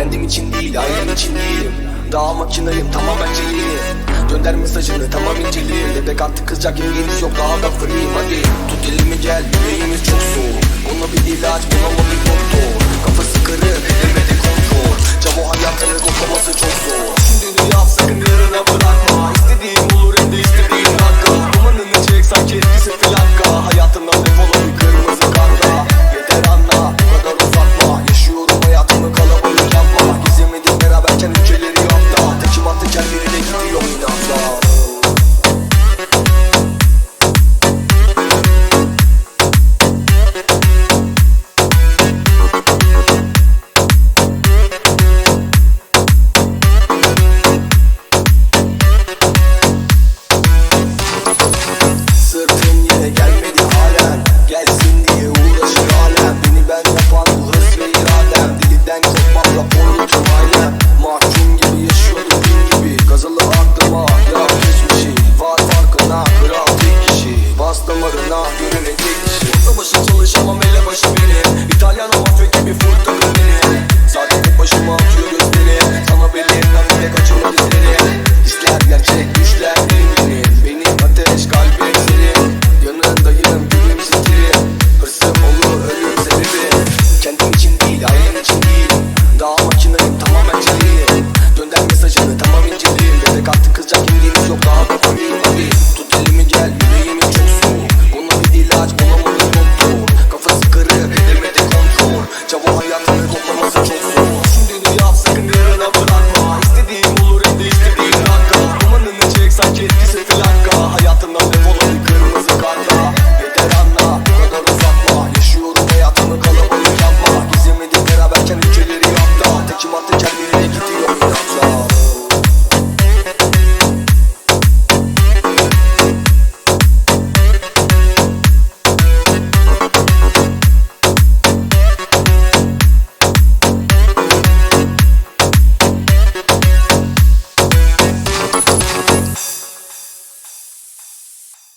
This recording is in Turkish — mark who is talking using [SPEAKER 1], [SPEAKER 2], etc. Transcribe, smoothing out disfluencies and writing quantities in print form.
[SPEAKER 1] kendim için değil, ailem için değilim. Daha makinayım, tamamen celiyim. Gönder mesajını, tamam inceliyim. Bebek artık kızacak imgeniz yok, daha da free'yim. Hadi tut elimi gel, yüreğimiz çok soğuk. Buna bir ilaç, buna bir doktor. Kafası kırık, elmedi kontrol. Camo hayatını koklaması çok zor. Şimdi yap, sakın yarına bırakma. İstediğim olur, hem de istediğim dakika. Dumanını çek, sanki etkisi plaka. Hayatımdan defolun bir kırmızı karga. Yeter anla, bu kadar uzatma. Yaşıyorum hayatımı, kalabalık yapma. Gezemedik beraberken ülkeleri yapta. Tekim attı kendine gidiyor inatla. Sırtım yine gelmedi halen. Gelsin diye uğraşır alem. Beni ben yapan bu hırs ve iradem. Diliden kopmam raporlu tüm ailem.